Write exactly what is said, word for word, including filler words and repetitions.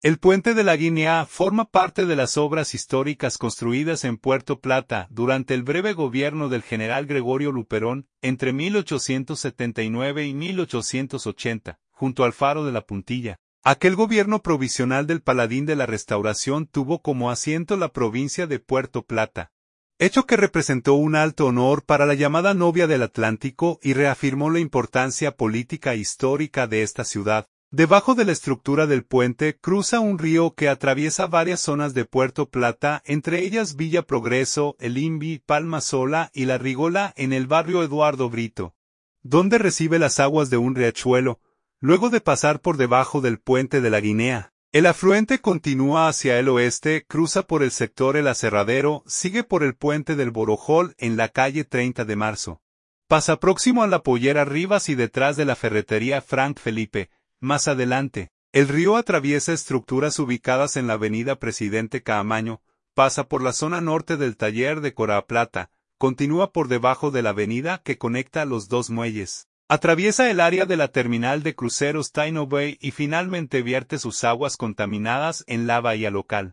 El Puente de la Guinea forma parte de las obras históricas construidas en Puerto Plata durante el breve gobierno del general Gregorio Luperón entre mil ochocientos setenta y nueve y mil ochocientos ochenta, junto al Faro de la Puntilla. Aquel gobierno provisional del Paladín de la Restauración tuvo como asiento la provincia de Puerto Plata, hecho que representó un alto honor para la llamada novia del Atlántico y reafirmó la importancia política e histórica de esta ciudad. Debajo de la estructura del puente cruza un río que atraviesa varias zonas de Puerto Plata, entre ellas Villa Progreso, El Invi, Palma Sola y La Rigola en el barrio Eduardo Brito, donde recibe las aguas de un riachuelo, luego de pasar por debajo del Puente de la Guinea. El afluente continúa hacia el oeste, cruza por el sector El Aserradero, sigue por el Puente del Borojol en la calle treinta de marzo. Pasa próximo a la Pollera Rivas y detrás de la ferretería Frank Felipe. Más adelante, el río atraviesa estructuras ubicadas en la avenida Presidente Caamaño, pasa por la zona norte del taller de Coraplata, continúa por debajo de la avenida que conecta los dos muelles, atraviesa el área de la terminal de cruceros Taino Bay y finalmente vierte sus aguas contaminadas en la bahía local.